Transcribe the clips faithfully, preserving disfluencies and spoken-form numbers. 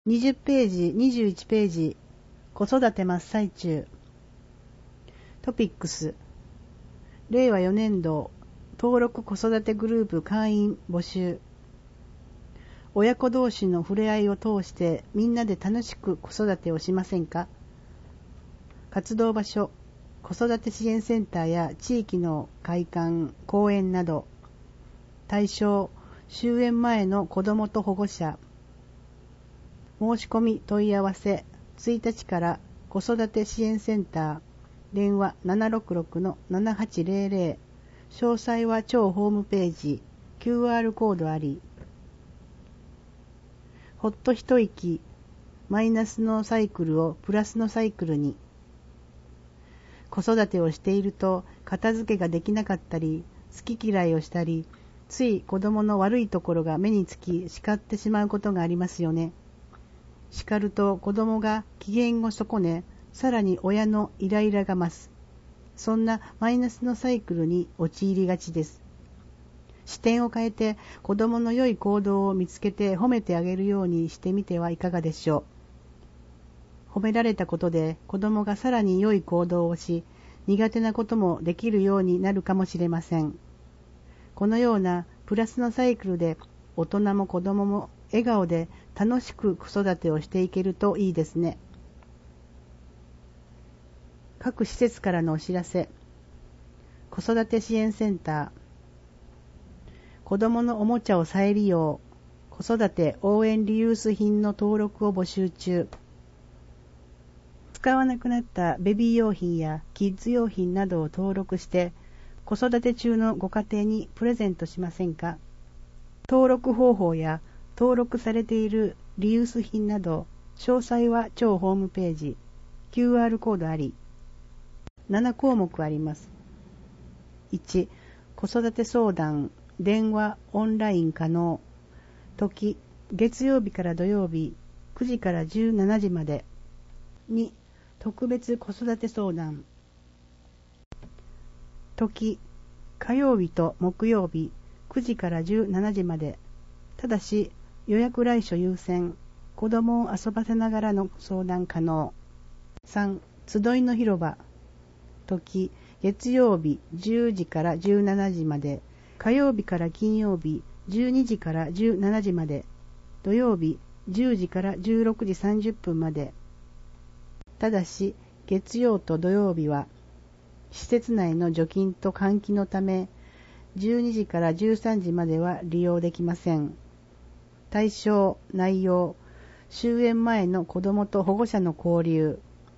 にじゅうページ、にじゅういちページ、子育て真っ最中。トピックス、れいわよねんど登録子育てグループ会員募集。親子同士の触れ合いを通してみんなで楽しく子育てをしませんか？活動場所、子育て支援センターや地域の会館、公園など。対象、終園前の子どもと保護者。申し込み問い合わせ、ついたちから子育て支援センター、電話 ななろくろくのななはちぜろぜろ、詳細は超ホームページ、キューアール コードあり。ほっと一息、マイナスのサイクルをプラスのサイクルに。子育てをしていると片付けができなかったり、好き嫌いをしたり、つい子供の悪いところが目につき叱ってしまうことがありますよね。叱ると子供が機嫌を損ね、さらに親のイライラが増す。そんなマイナスのサイクルに陥りがちです。視点を変えて子供の良い行動を見つけて褒めてあげるようにしてみてはいかがでしょう。褒められたことで子供がさらに良い行動をし、苦手なこともできるようになるかもしれません。このようなプラスのサイクルで大人も子供も笑顔で楽しく子育てをしていけるといいですね。各施設からのお知らせ。子育て支援センター。子供のおもちゃを再利用。子育て応援リユース品の登録を募集中。使わなくなったベビー用品やキッズ用品などを登録して子育て中のご家庭にプレゼントしませんか？登録方法や登録されているリユース品など詳細は超ホームページ、キューアール コードあり。ななこうもくあります。いち、子育て相談、電話、オンライン可能。時、月曜日から土曜日、くじからじゅうしちじまで。に、特別子育て相談。時、火曜日と木曜日、くじからじゅうしちじまで。ただし、予約来所優先。子供を遊ばせながらの相談可能。さん、集いの広場。時、月曜日じゅうじからじゅうしちじまで、火曜日から金曜日じゅうにじからじゅうしちじまで、土曜日じゅうじからじゅうろくじさんじゅっぷんまで。ただし、月曜と土曜日は、施設内の除菌と換気のため、じゅうにじからじゅうさんじまでは利用できません。対象、内容、終園前の子どもと保護者の交流。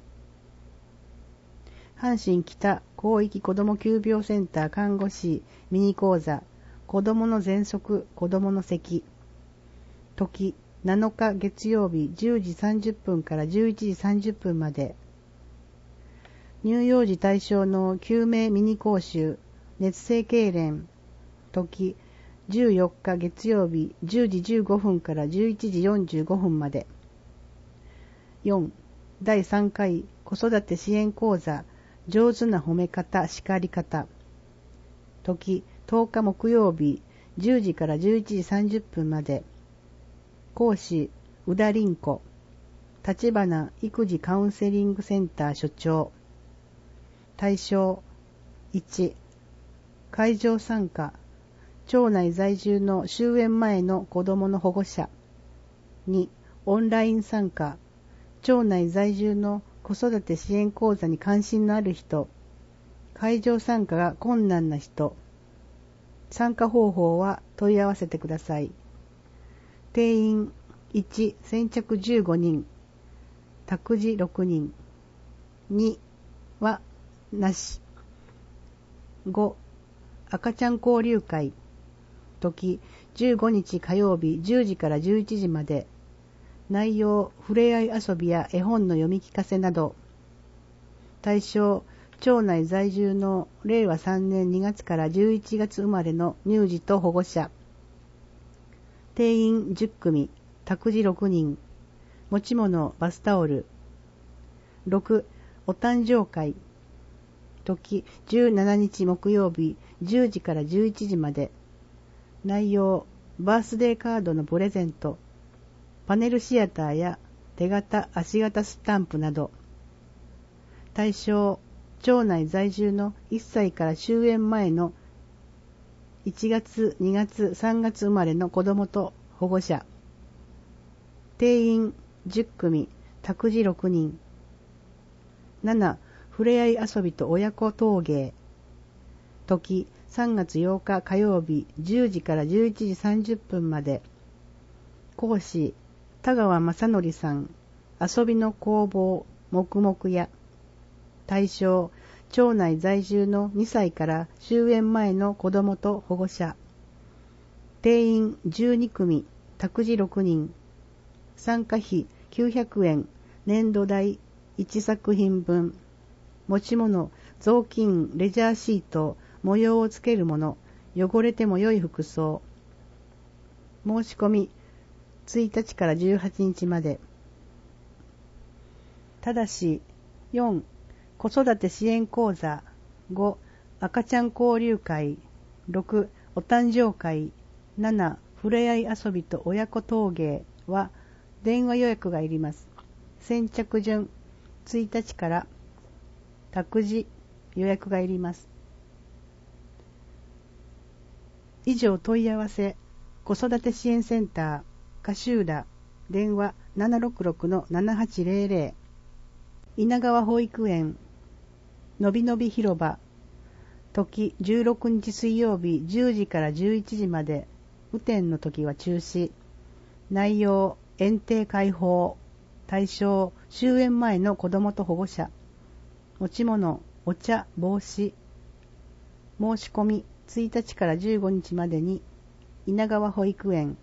阪神北広域子ども急病センター看護師ミニ講座、子どもの喘息、子どもの咳。時、なのか月曜日じゅうじさんじゅっぷんからじゅういちじさんじゅっぷんまで。乳幼児対象の救命ミニ講習、熱性痙攣。時、じゅうよっか月曜日じゅうじじゅうごふんからじゅういちじよんじゅうごふんまで。よん、だいさんかい子育て支援講座、上手な褒め方、叱り方。時、とおか木曜日じゅうじからじゅういちじさんじゅっぷんまで。講師、宇田凛子。立花育児カウンセリングセンター所長。対象、いち、会場参加、町内在住の終園前の子どもの保護者。に、オンライン参加、町内在住の子育て支援講座に関心のある人、会場参加が困難な人。参加方法は問い合わせてください。定員いち、先着じゅうごにん、託児ろくにん。にはなし。ご、赤ちゃん交流会。時、じゅうごにち火曜日じゅうじからじゅういちじまで。内容、ふれあい遊びや絵本の読み聞かせなど。対象、町内在住のれいわさんねんにがつからじゅういちがつ生まれの乳児と保護者。定員じゅっくみ、託児ろくにん。持ち物、バスタオル。ろく、お誕生会。時、じゅうしちにち木曜日じゅうじからじゅういちじまで。内容、バースデーカードのプレゼント。 パネルシアターや手形、足形スタンプなど。対象、町内在住のいっさいから終園前のいちがつ、にがつ、さんがつ生まれの子どもと保護者。定員じゅっくみ、託児ろくにん。なな、ふれあい遊びと親子陶芸。時、さんがつようか火曜日じゅうじからじゅういちじさんじゅっぷんまで。講師、田川正則さん。遊びの工房、黙々屋。対象、町内在住のにさいから終園前の子どもと保護者。定員じゅうにくみ、託児ろくにん。参加費きゅうひゃくえん、年度代いちさくひんぶん。持ち物、雑巾、レジャーシート、模様をつけるもの、汚れても良い服装。申し込み、ついたちからじゅうはちにちまで。ただし、よん、子育て支援講座。ご、赤ちゃん交流会。ろく、お誕生会。なな、ふれあい遊びと親子陶芸は電話予約がいります。先着順、ついたちから託児予約がいります。以上問い合わせ、子育て支援センター、柏浦、電話 ななろくろくのななはちぜろぜろ、稲川保育園、のびのび広場、時じゅうろくにち水曜日じゅうじからじゅういちじまで、雨天の時は中止。内容、園庭開放。対象、終園前の子どもと保護者。持ち物、お茶、帽子。申し込み、ついたちからじゅうごにちまでに、稲川保育園。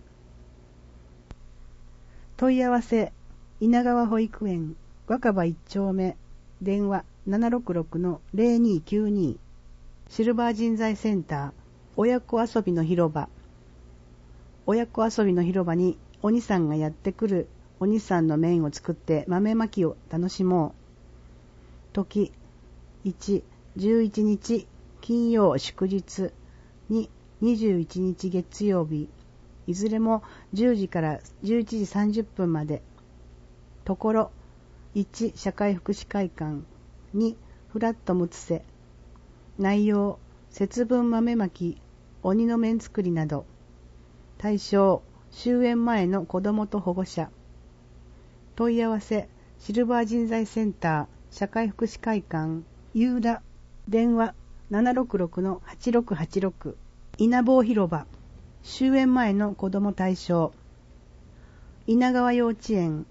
問い合わせ、稲川保育園、若葉いっちょうめ、電話 ななろくろくのぜろにきゅうに、シルバー人材センター、親子遊びの広場。親子遊びの広場にお兄さんがやってくる。お兄さんの麺を作って豆まきを楽しもう。時、いち、じゅういちにち金曜祝日、に、にじゅういちにち月曜日、いずれもじゅうじからじゅういちじさんじゅっぷんまで。ところ、いち、社会福祉会館、に、フラットむつせ。内容、節分豆まき、鬼の面作りなど。対象、終園前の子どもと保護者。問い合わせ、シルバー人材センター、社会福祉会館、ゆうだ、電話 ななろくろくのはちろくはちろく、稲坊広場、終園前の子ども対象。稲川幼稚園、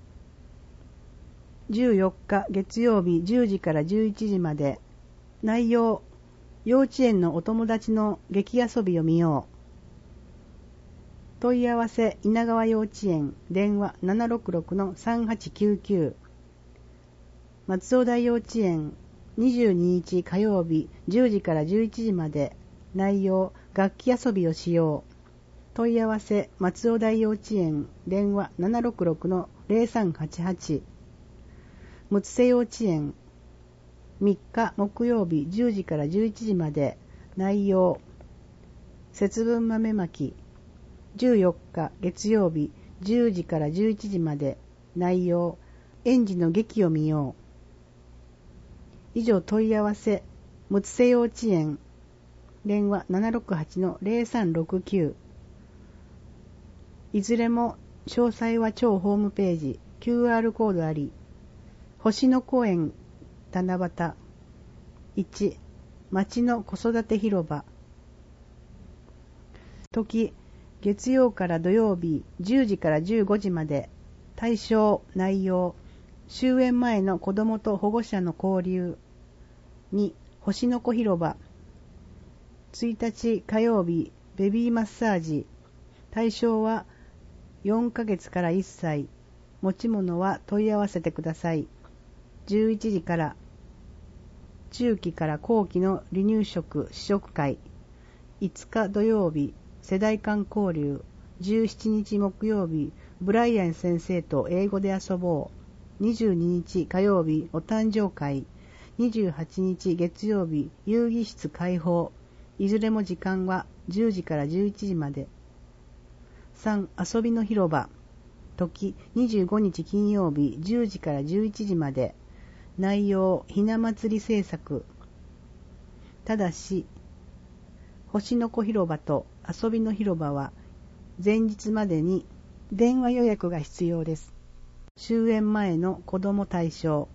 じゅうよっか月曜日じゅうじからじゅういちじまで。内容、幼稚園のお友達の劇遊びを見よう。問い合わせ、稲川幼稚園、電話 ななろくろくのさんはちきゅうきゅう。松尾台幼稚園、にじゅうににち火曜日じゅうじからじゅういちじまで。内容、楽器遊びをしよう。問い合わせ、松尾台幼稚園、電話 ななろくろくのぜろさんはちはち。むつせ幼稚園、みっか木曜日じゅうじからじゅういちじまで。内容、節分豆まき。じゅうよっか月曜日じゅうじからじゅういちじまで。内容、園児の劇を見よう。以上問い合わせ、むつせ幼稚園、電話 ななろくはちのぜろさんろくきゅう。いずれも詳細は町ホームページ、キューアール コードあり。星野公園七夕。いち、町の子育て広場。時、月曜から土曜日じゅうじからじゅうごじまで。対象、内容、終園前の子どもと保護者の交流。に、星の子広場。ついたち火曜日、ベビーマッサージ。対象はよんかげつからいっさい。持ち物は問い合わせてください。じゅういちじから。中期から後期の離乳食試食会。いつか土曜日、世代間交流。じゅうしちにち木曜日、ブライアン先生と英語で遊ぼう。にじゅうににち火曜日、お誕生会。にじゅうはちにち月曜日、遊戯室開放。いずれも時間はじゅうじからじゅういちじまで。さん、遊びの広場。 時にじゅうごにち金曜日じゅうじからじゅういちじまで。内容ひな祭り制作。ただし星の子広場と遊びの広場は前日までに電話予約が必要です。終演前の子ども対象。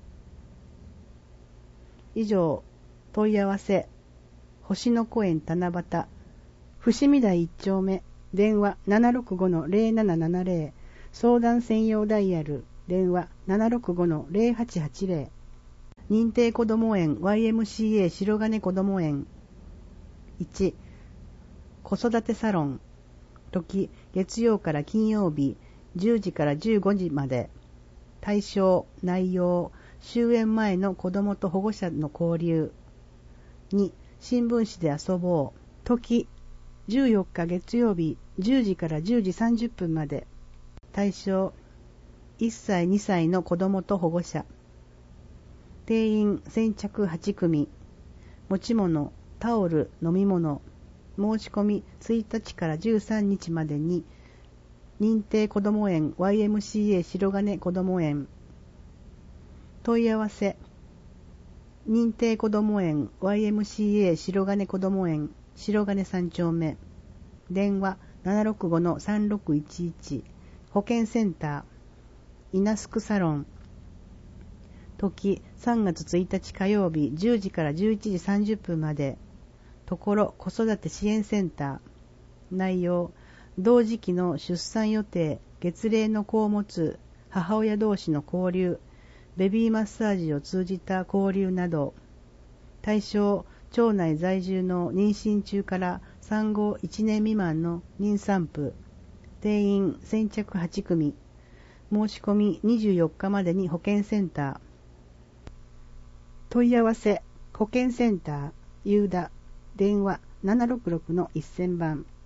以上、問い合わせ星の子園七夕伏見台いち丁目電話 ななろくごのゼロななななゼロ 相談専用ダイヤル電話 ななろくごのゼロはちはちゼロ 認定こども園 ワイエムシーエー 白金こども園。いち子育てサロン。時月曜から金曜日じゅうじからじゅうごじまで。対象内容終演前の子どもと保護者の交流。に新聞紙で遊ぼう。時じゅうよっか月曜日じゅうじからじゅうじさんじゅっぷんまで。対象いっさいにさいの子どもと保護者。定員先着はち組。持ち物タオル飲み物。申し込みついたちからじゅうさんにちまでに認定こども園 ワイエムシーエー 白金こども園。問い合わせ認定こども園 ワイエムシーエー 白金こども園白金さん丁目電話 ななろくごのさんろくいちいち 保健センター稲すくサロン。時さんがつついたち火曜日じゅうじからじゅういちじさんじゅっぷんまで。ところ子育て支援センター。内容同時期の出産予定月齢の子を持つ母親同士の交流ベビーマッサージを通じた交流など。対象町内在住の妊娠中から産後いちねん未満の妊産婦。定員先着はち組。申し込みにじゅうよっかまでに保健センター。問い合わせ保健センターユーダ電話 ななろくろくのせんばん。